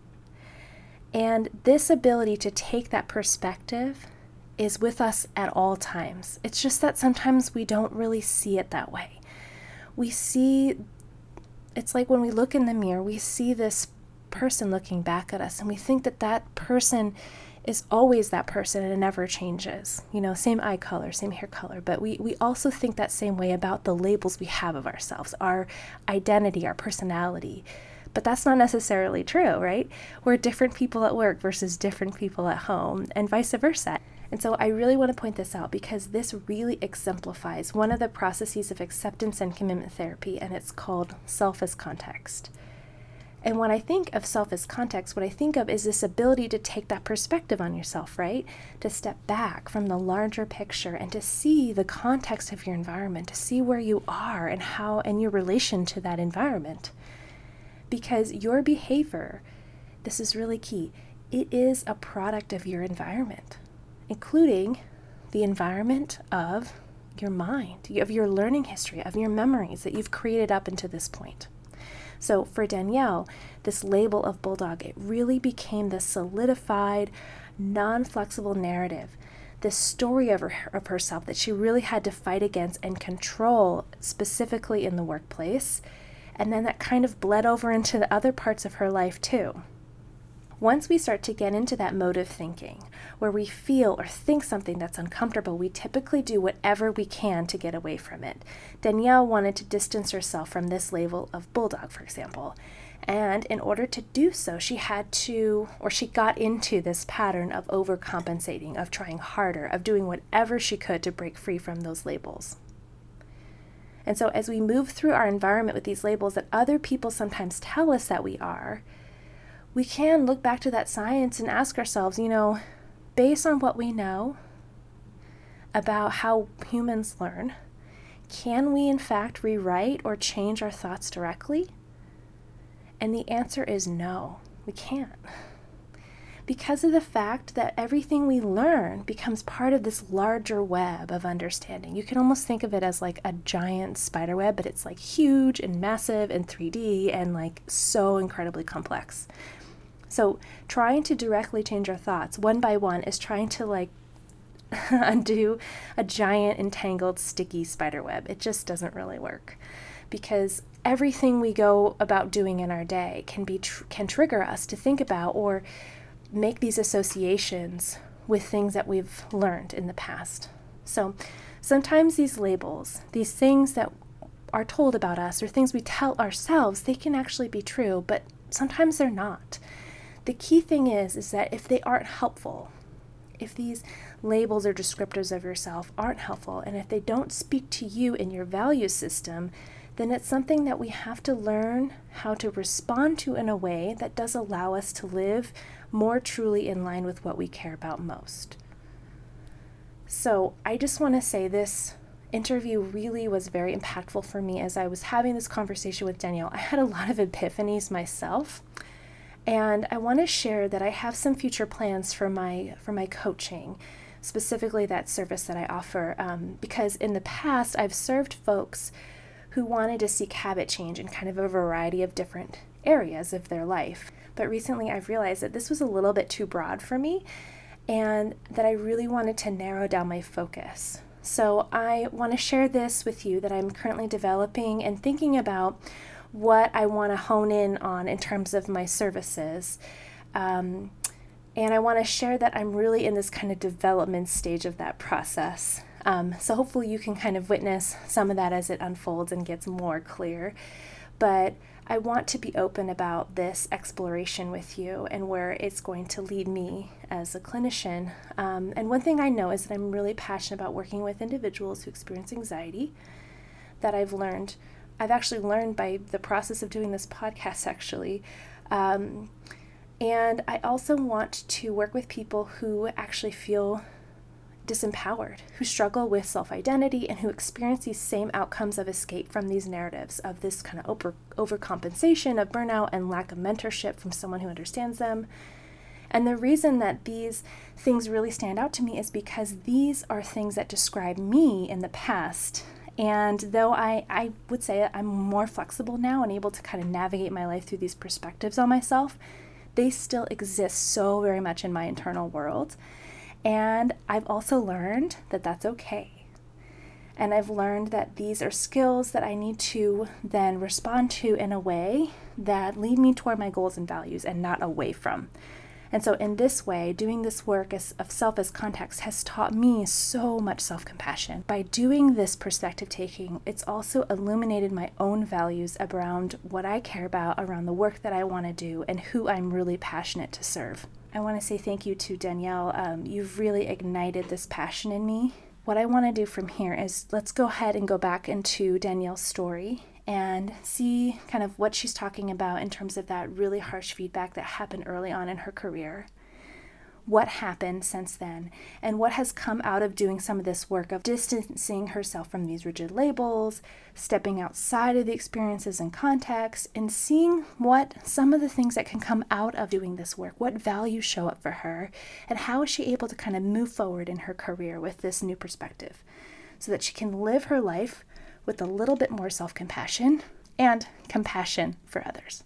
And this ability to take that perspective is with us at all times. It's just that sometimes we don't really see it that way. We see, it's like when we look in the mirror, we see this person looking back at us and we think that that person is always that person and it never changes. You know, same eye color, same hair color, but we, we also think that same way about the labels we have of ourselves, our identity, our personality. But that's not necessarily true, right? We're different people at work versus different people at home and vice versa. And so I really want to point this out because this really exemplifies one of the processes of acceptance and commitment therapy, and it's called self as context. And when I think of self as context, what I think of is this ability to take that perspective on yourself, right? To step back from the larger picture and to see the context of your environment, to see where you are and how and your relation to that environment. Because your behavior, this is really key, it is a product of your environment, including the environment of your mind, of your learning history, of your memories that you've created up until this point. So for Danielle, this label of bulldog, it really became this solidified, non-flexible narrative, this story of, her, of herself that she really had to fight against and control, specifically in the workplace. And then that kind of bled over into the other parts of her life too. Once we start to get into that mode of thinking, where we feel or think something that's uncomfortable, we typically do whatever we can to get away from it. Danielle wanted to distance herself from this label of bulldog, for example. And in order to do so, she had to, or she got into this pattern of overcompensating, of trying harder, of doing whatever she could to break free from those labels. And so as we move through our environment with these labels that other people sometimes tell us that we are, we can look back to that science and ask ourselves, you know, based on what we know about how humans learn, can we in fact rewrite or change our thoughts directly? And the answer is no, we can't. Because of the fact that everything we learn becomes part of this larger web of understanding. You can almost think of it as like a giant spider web, but it's like huge and massive and three D and like so incredibly complex. So trying to directly change our thoughts one by one is trying to like undo a giant entangled sticky spider web. It just doesn't really work because everything we go about doing in our day can be tr- can trigger us to think about or make these associations with things that we've learned in the past. So sometimes these labels, these things that are told about us or things we tell ourselves, they can actually be true, but sometimes they're not. The key thing is, is that if they aren't helpful, if these labels or descriptors of yourself aren't helpful, and if they don't speak to you in your value system, then it's something that we have to learn how to respond to in a way that does allow us to live more truly in line with what we care about most. So I just want to say this interview really was very impactful for me as I was having this conversation with Danielle. I had a lot of epiphanies myself. And I want to share that I have some future plans for my for my coaching, specifically that service that I offer, um, because in the past I've served folks who wanted to seek habit change in kind of a variety of different areas of their life. But recently I've realized that this was a little bit too broad for me and that I really wanted to narrow down my focus. So I want to share this with you that I'm currently developing and thinking about what I want to hone in on in terms of my services. Um, and I want to share that I'm really in this kind of development stage of that process. Um, so hopefully you can kind of witness some of that as it unfolds and gets more clear. But I want to be open about this exploration with you and where it's going to lead me as a clinician. Um, and one thing I know is that I'm really passionate about working with individuals who experience anxiety. That I've learned, I've actually learned by the process of doing this podcast, actually. Um, and I also want to work with people who actually feel disempowered, who struggle with self-identity and who experience these same outcomes of escape from these narratives of this kind of over overcompensation of burnout and lack of mentorship from someone who understands them. And the reason that these things really stand out to me is because these are things that describe me in the past. And though I, I would say I'm more flexible now and able to kind of navigate my life through these perspectives on myself, they still exist so very much in my internal world. And I've also learned that that's okay. And I've learned that these are skills that I need to then respond to in a way that lead me toward my goals and values and not away from. And so in this way, doing this work as, of self as context has taught me so much self-compassion. By doing this perspective taking, it's also illuminated my own values around what I care about, around the work that I want to do, and who I'm really passionate to serve. I want to say thank you to Danielle. Um, you've really ignited this passion in me. What I want to do from here is let's go ahead and go back into Danielle's story and see kind of what she's talking about in terms of that really harsh feedback that happened early on in her career. What happened since then, and what has come out of doing some of this work of distancing herself from these rigid labels, stepping outside of the experiences and context, and seeing what some of the things that can come out of doing this work, what values show up for her, and how is she able to kind of move forward in her career with this new perspective so that she can live her life with a little bit more self-compassion and compassion for others.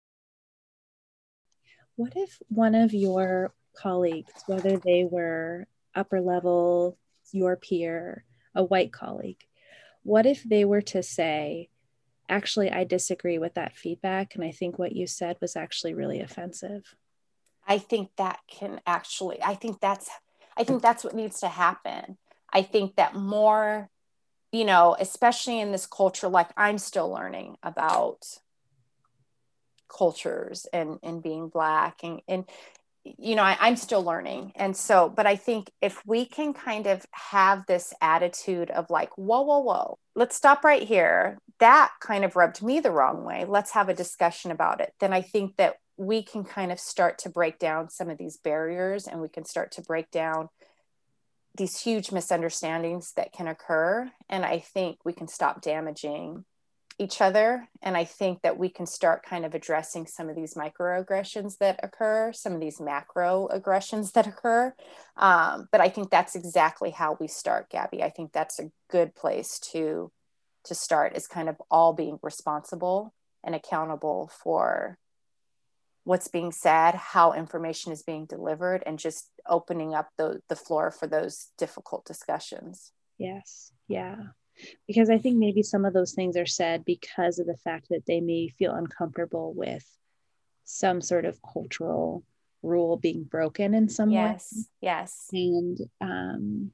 What if one of your colleagues, whether they were upper level, your peer, a white colleague, what if they were to say, actually, I disagree with that feedback, and I think what you said was actually really offensive? I think that can actually, I think that's, I think that's what needs to happen. I think that more, you know, especially in this culture, like I'm still learning about cultures and, and being Black and, and, you know, I, I'm still learning. And so, but I think if we can kind of have this attitude of like, whoa, whoa, whoa, let's stop right here. That kind of rubbed me the wrong way. Let's have a discussion about it. Then I think that we can kind of start to break down some of these barriers, and we can start to break down these huge misunderstandings that can occur. And I think we can stop damaging each other. And I think that we can start kind of addressing some of these microaggressions that occur, some of these macro aggressions that occur. Um, but I think that's exactly how we start, Gabby. I think that's a good place to, to start, is kind of all being responsible and accountable for what's being said, how information is being delivered, and just opening up the, the floor for those difficult discussions. Yes. Yeah. Because I think maybe some of those things are said because of the fact that they may feel uncomfortable with some sort of cultural rule being broken in some yes, way. Yes. And um,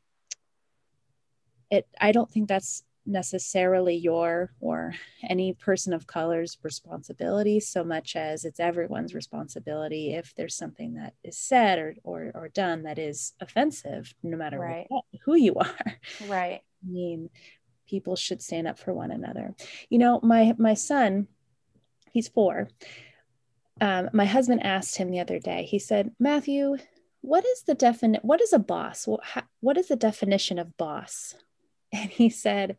it, I don't think that's necessarily your or any person of color's responsibility so much as it's everyone's responsibility if there's something that is said or or, or done that is offensive, no matter right. what, who you are. Right. I mean, people should stand up for one another. You know, my my son, he's four. Um, my husband asked him the other day, he said, Matthew, what is the defini- what is a boss? What, how, what is the definition of boss? And he said,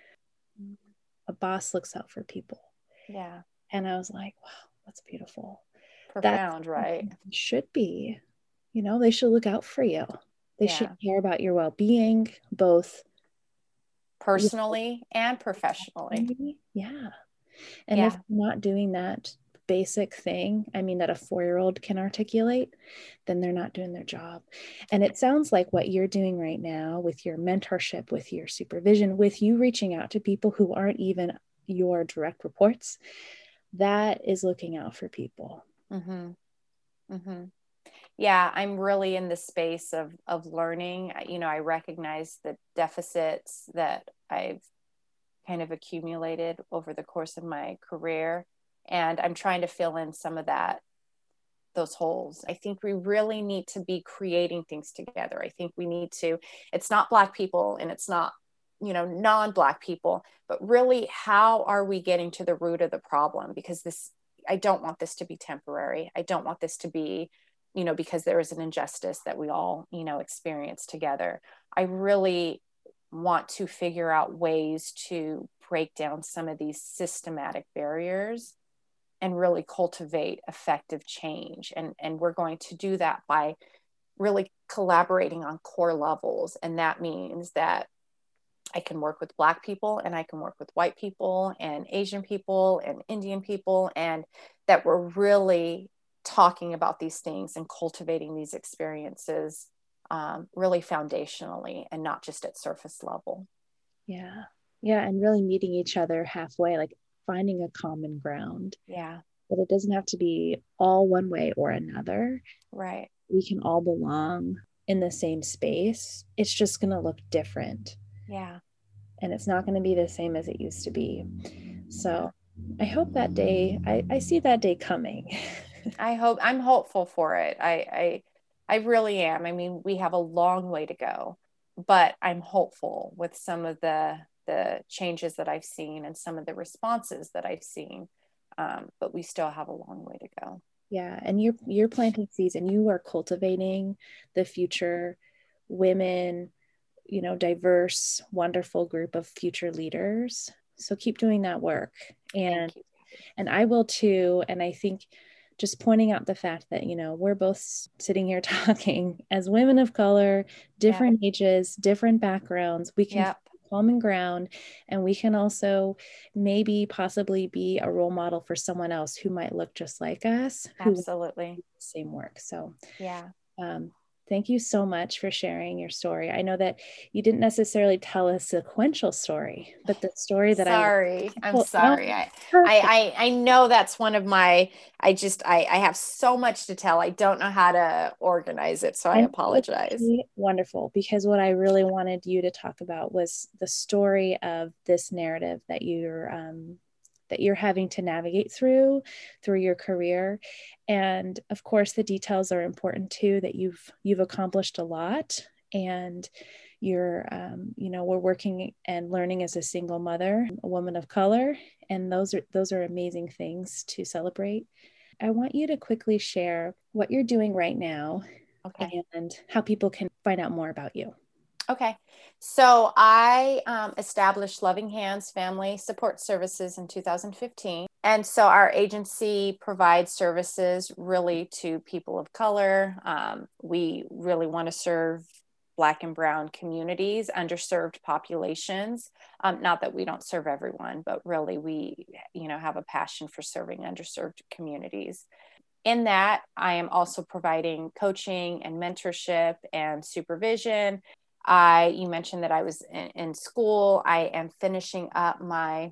a boss looks out for people. Yeah. And I was like, wow, that's beautiful. Profound, that's, right? Should be, you know, they should look out for you. They yeah. should care about your well-being, both personally and professionally. Yeah. And yeah. if you're not doing that basic thing, I mean, that a four-year-old can articulate, then they're not doing their job. And it sounds like what you're doing right now with your mentorship, with your supervision, with you reaching out to people who aren't even your direct reports, that is looking out for people. Mm-hmm. Mm-hmm. Yeah, I'm really in the space of of learning. You know, I recognize the deficits that I've kind of accumulated over the course of my career, and I'm trying to fill in some of that those holes. I think we really need to be creating things together. I think we need to, it's not Black people and it's not, you know, non-Black people, but really how are we getting to the root of the problem? Because this, I don't want this to be temporary. I don't want this to be, you know, because there is an injustice that we all, you know, experience together. I really want to figure out ways to break down some of these systematic barriers and really cultivate effective change. And, and we're going to do that by really collaborating on core levels. And that means that I can work with Black people and I can work with white people and Asian people and Indian people, and that we're really talking about these things and cultivating these experiences um, really foundationally and not just at surface level. Yeah. Yeah. And really meeting each other halfway, like finding a common ground. Yeah. But it doesn't have to be all one way or another. Right. We can all belong in the same space. It's just going to look different. Yeah. And it's not going to be the same as it used to be. So I hope that day, I, I see that day coming. I hope, I'm hopeful for it. I, I, I really am. I mean, we have a long way to go, but I'm hopeful with some of the, the changes that I've seen and some of the responses that I've seen. Um, but we still have a long way to go. Yeah. And you're, you're planting seeds and you are cultivating the future women, you know, diverse, wonderful group of future leaders. So keep doing that work. And, and I will too. And I think just pointing out the fact that, you know, we're both sitting here talking as women of color, different yep. ages, different backgrounds. We can yep. common ground, and we can also maybe possibly be a role model for someone else who might look just like us. Absolutely. Same work. So yeah. Um, thank you so much for sharing your story. I know that you didn't necessarily tell a sequential story, but the story that sorry, I I'm sorry. No, I, I, I know that's one of my, I just, I, I have so much to tell. I don't know how to organize it. So I, I apologize. Wonderful. Because what I really wanted you to talk about was the story of this narrative that you're, um, that you're having to navigate through, through your career. And of course, the details are important too, that you've, you've accomplished a lot, and you're, um, you know, we're working and learning as a single mother, a woman of color. And those are, those are amazing things to celebrate. I want you to quickly share what you're doing right now, okay, and how people can find out more about you. Okay. So I um, established Loving Hands Family Support Services in two thousand fifteen. And so our agency provides services really to people of color. Um, we really want to serve Black and Brown communities, underserved populations. Um, not that we don't serve everyone, but really we, you know, have a passion for serving underserved communities. In that, I am also providing coaching and mentorship and supervision. I, you mentioned that I was in, in school. I am finishing up my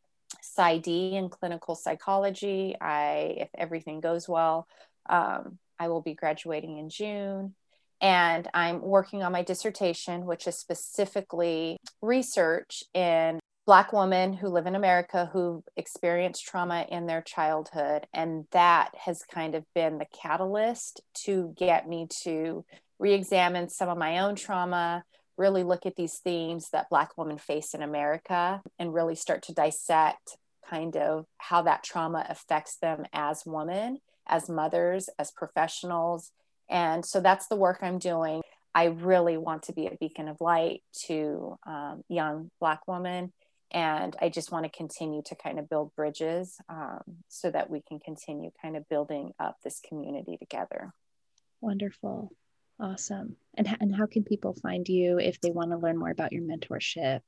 PsyD in clinical psychology. I, if everything goes well, um, I will be graduating in June. And I'm working on my dissertation, which is specifically research in Black women who live in America who experience trauma in their childhood. And that has kind of been the catalyst to get me to re-examine some of my own trauma, really look at these themes that Black women face in America, and really start to dissect kind of how that trauma affects them as women, as mothers, as professionals. And so that's the work I'm doing. I really want to be a beacon of light to um, young Black women. And I just want to continue to kind of build bridges um, so that we can continue kind of building up this community together. Wonderful. Awesome. And, and how can people find you if they want to learn more about your mentorship?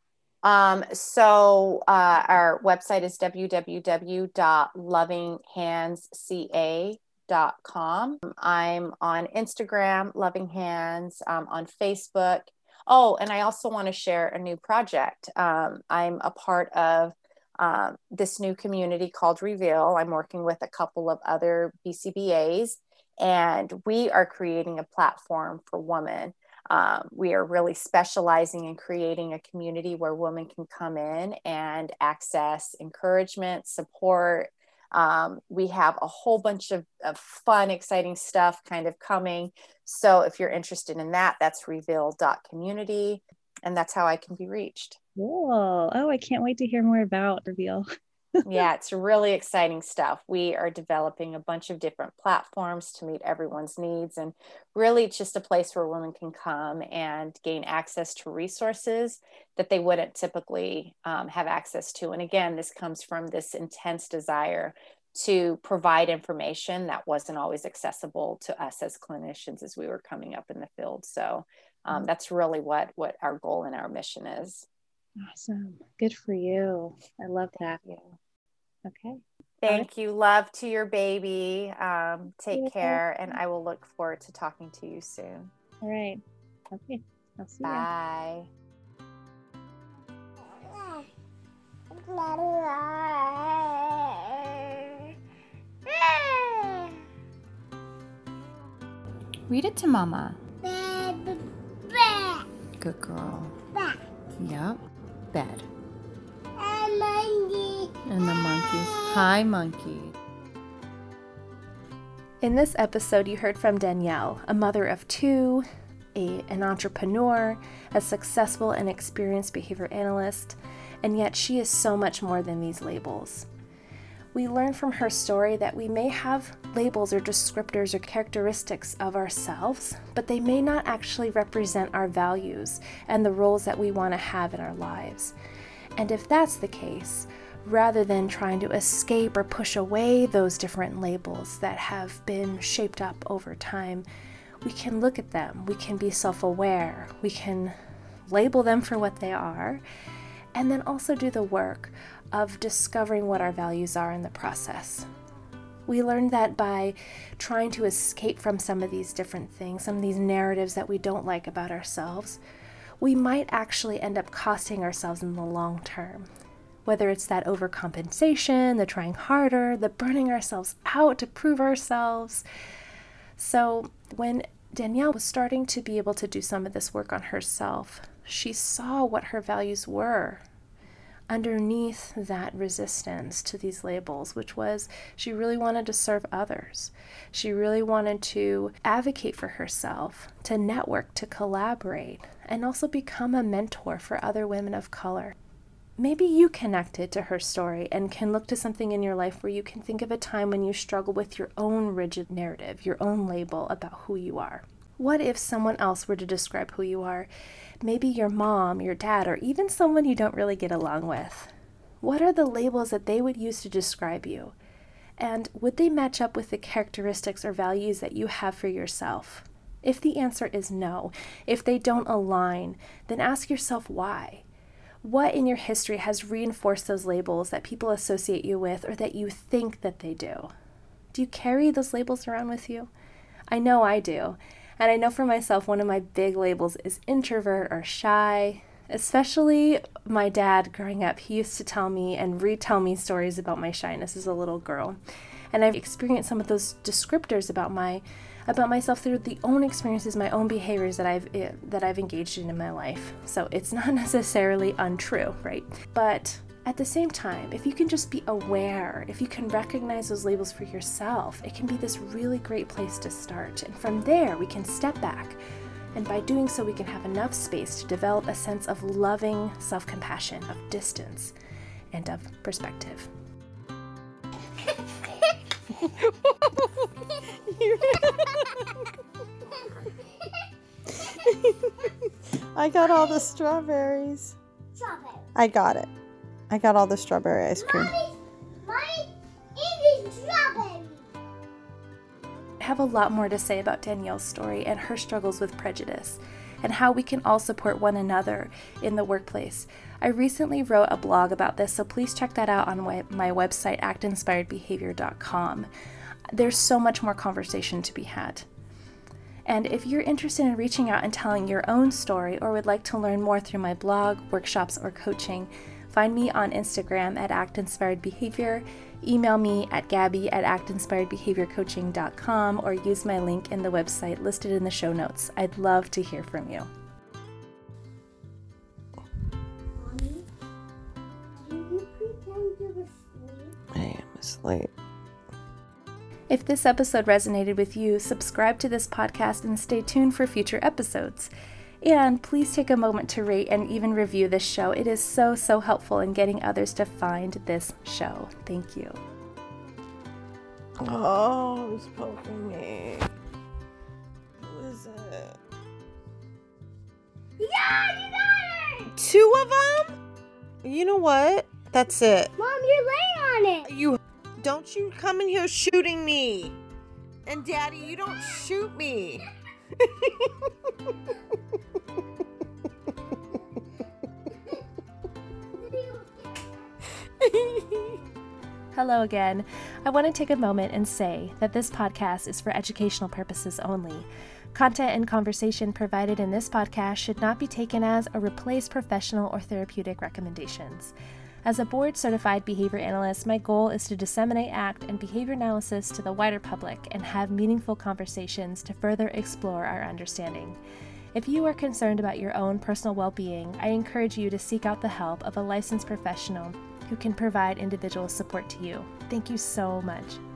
Um, so uh, our website is w w w dot loving hands c a dot com. I'm on Instagram, Loving Hands, um, on Facebook. Oh, and I also want to share a new project. Um, I'm a part of um, this new community called Reveal. I'm working with a couple of other B C B As. And we are creating a platform for women. Um, we are really specializing in creating a community where women can come in and access encouragement, support. Um, we have a whole bunch of, of fun, exciting stuff kind of coming. So if you're interested in that, that's reveal dot community. And that's how I can be reached. Cool. Oh, I can't wait to hear more about Reveal. Yeah, it's really exciting stuff. We are developing a bunch of different platforms to meet everyone's needs. And really, it's just a place where women can come and gain access to resources that they wouldn't typically um, have access to. And again, this comes from this intense desire to provide information that wasn't always accessible to us as clinicians as we were coming up in the field. So um, that's really what, what our goal and our mission is. Awesome. Good for you. I love that. Thank you. Okay. Thank you. Love to your baby. Um, take Yeah. care. And I will look forward to talking to you soon. All right. Okay. I'll see you. Bye. Read it to Mama. Good girl. Yep. Bed. And the monkeys. Hi, monkey. In this episode, you heard from Danielle, a mother of two, a, an entrepreneur, a successful and experienced behavior analyst, and yet she is so much more than these labels. We learn from her story that we may have labels or descriptors or characteristics of ourselves, but they may not actually represent our values and the roles that we want to have in our lives. And if that's the case, rather than trying to escape or push away those different labels that have been shaped up over time, we can look at them, we can be self-aware, we can label them for what they are, and then also do the work of discovering what our values are in the process. We learned that by trying to escape from some of these different things, some of these narratives that we don't like about ourselves, we might actually end up costing ourselves in the long term. Whether it's that overcompensation, the trying harder, the burning ourselves out to prove ourselves. So when Danielle was starting to be able to do some of this work on herself, she saw what her values were underneath that resistance to these labels, which was she really wanted to serve others. She really wanted to advocate for herself, to network, to collaborate, and also become a mentor for other women of color. Maybe you connected to her story and can look to something in your life where you can think of a time when you struggle with your own rigid narrative, your own label about who you are. What if someone else were to describe who you are? Maybe your mom, your dad, or even someone you don't really get along with. What are the labels that they would use to describe you? And would they match up with the characteristics or values that you have for yourself? If the answer is no, if they don't align, then ask yourself why. What in your history has reinforced those labels that people associate you with or that you think that they do? Do you carry those labels around with you? I know I do. And I know for myself, one of my big labels is introvert or shy, especially my dad growing up. He used to tell me and retell me stories about my shyness as a little girl. And I've experienced some of those descriptors about my about myself through the own experiences, my own behaviors that I've that I've engaged in in my life. So it's not necessarily untrue, right? But at the same time, if you can just be aware, if you can recognize those labels for yourself, it can be this really great place to start. And from there, we can step back. And by doing so, we can have enough space to develop a sense of loving self-compassion, of distance, and of perspective. I got all the strawberries. Strawberry. I got it. I got all the strawberry ice cream. Mommy, mommy, eating strawberry. I have a lot more to say about Danielle's story and her struggles with prejudice, and how we can all support one another in the workplace. I recently wrote a blog about this, so please check that out on my website, act inspired behavior dot com. There's so much more conversation to be had. And if you're interested in reaching out and telling your own story or would like to learn more through my blog, workshops, or coaching, Find me on Instagram at Act Inspired Behavior, email me at gabby at act inspired behavior coaching dot com, or use my link in the website listed in the show notes. I'd love to hear from you. Mommy, do you pretend to be asleep? I am asleep. If this episode resonated with you, subscribe to this podcast and stay tuned for future episodes. And please take a moment to rate and even review this show. It is so, so helpful in getting others to find this show. Thank you. Oh, who's poking me? Who is it? Yeah, you got it! Two of them? You know what? That's it. Mom, you're laying on it. You don't you come in here shooting me. And Daddy, you don't shoot me. Hello again. I want to take a moment and say that this podcast is for educational purposes only. Content and conversation provided in this podcast should not be taken as or replace professional or therapeutic recommendations. As a board-certified behavior analyst, my goal is to disseminate ACT and behavior analysis to the wider public and have meaningful conversations to further explore our understanding. If you are concerned about your own personal well-being, I encourage you to seek out the help of a licensed professional who can provide individual support to you. Thank you so much.